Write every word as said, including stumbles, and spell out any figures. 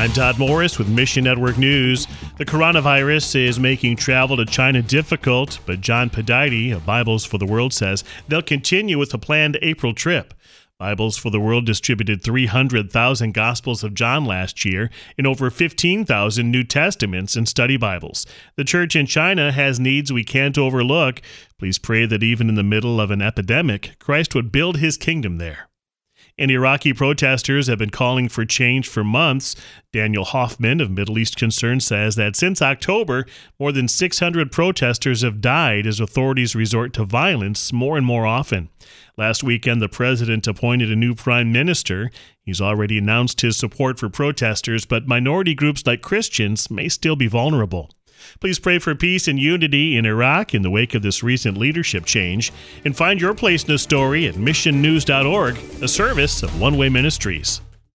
I'm Todd Morris with Mission Network News. The coronavirus is making travel to China difficult, but John Pedite of Bibles for the World says they'll continue with the planned April trip. Bibles for the World distributed three hundred thousand Gospels of John last year and over fifteen thousand New Testaments and study Bibles. The church in China has needs we can't overlook. Please pray that even in the middle of an epidemic, Christ would build his kingdom there. And Iraqi protesters have been calling for change for months. Daniel Hoffman of Middle East Concern says that since October, more than six hundred protesters have died as authorities resort to violence more and more often. Last weekend, the president appointed a new prime minister. He's already announced his support for protesters, but minority groups like Christians may still be vulnerable. Please pray for peace and unity in Iraq in the wake of this recent leadership change. And find your place in the story at mission news dot org, a service of One Way Ministries.